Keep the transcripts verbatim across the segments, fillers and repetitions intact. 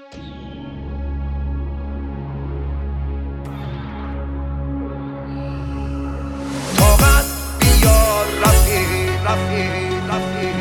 طاقت بیار رفیق رفیق رفیق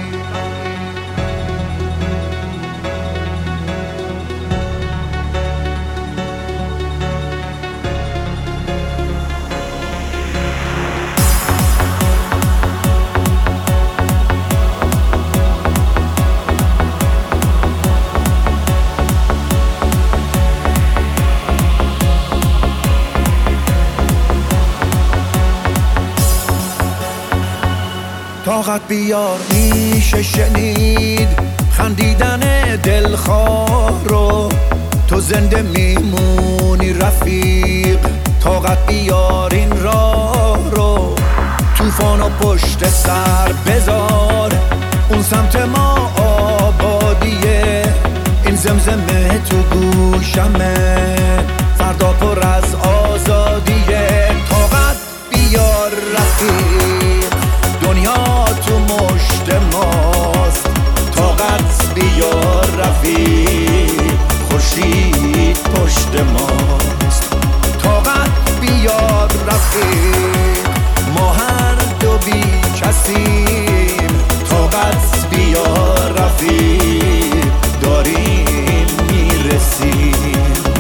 طاقت بیار میشه شنید خندیدن دلخواه رو، تو زنده میمونی رفیق. طاقت بیار این راه رو، طوفان و پشت سر بذار، اون سمت ما آبادیه، این زمزمه تو گوشمه، فردا پر از آزادیه. طاقت بیار رفیق، دنیا تو مشت ماست. طاقت بیار رفیق، خورشید پشت ماست. طاقت بیار رفیق، ما هر دو بی کسیم. طاقت بیار رفیق، داریم میرسیم.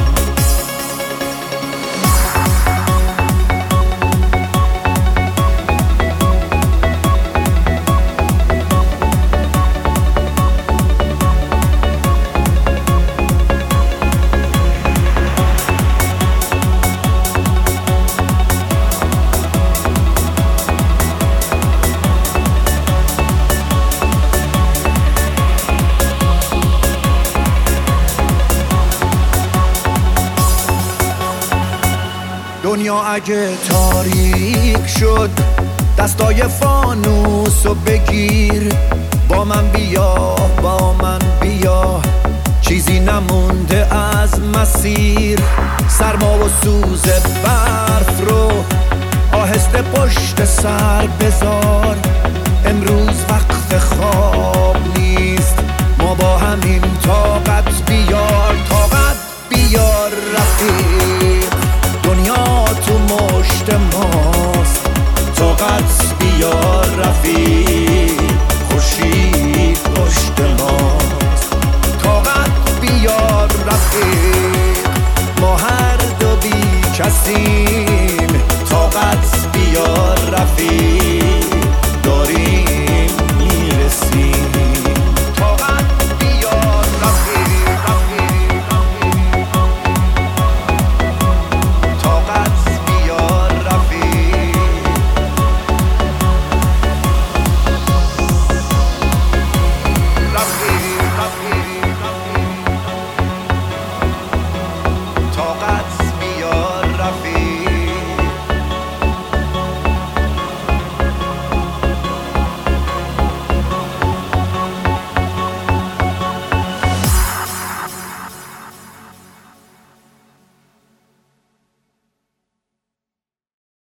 دنیا اگه تاریک شد، دستای فانوسو بگیر. با من بیا با من بیا، چیزی نمونده از مسیر. سرما و سوز برف رو آهسته پشت سر بذار،